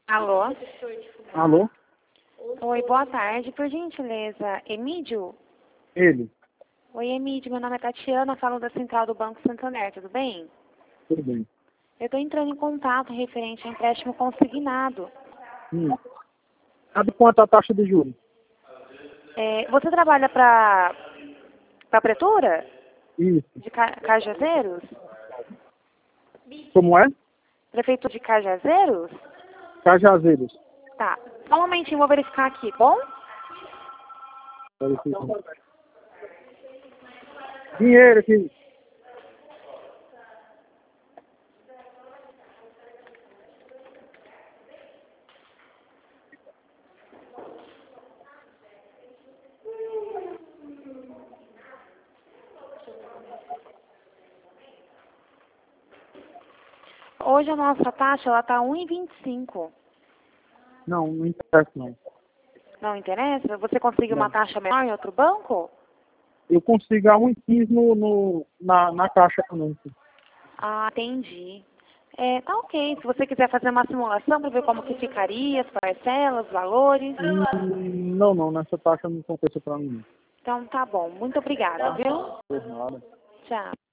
Alô? Alô? Oi, boa tarde. Por gentileza, Emídio? Ele? Oi, Emídio. Meu nome é Tatiana, falo da Central do Banco Santander, tudo bem? Tudo bem. Eu estou entrando em contato referente a empréstimo consignado. Sabe quanto a taxa de juros? Você trabalha para a Pretura? Isso. De Cajazeiros? Como é? Prefeitura de Cajazeiros? Cajazeiros. Tá. Só um momentinho, vou verificar aqui, bom? Dinheiro aqui. Hoje a nossa taxa ela tá 1,25. Não interessa não. Não interessa? Você conseguiu uma Não. taxa menor em outro banco? Eu consigo a 1,15 na Caixa Econômica. Ah, entendi. Tá ok. Se você quiser fazer uma simulação para ver como que ficaria, as parcelas, os valores. Não, nessa taxa não compensa para mim. Então tá bom. Muito obrigada, viu? Por nada. Tchau.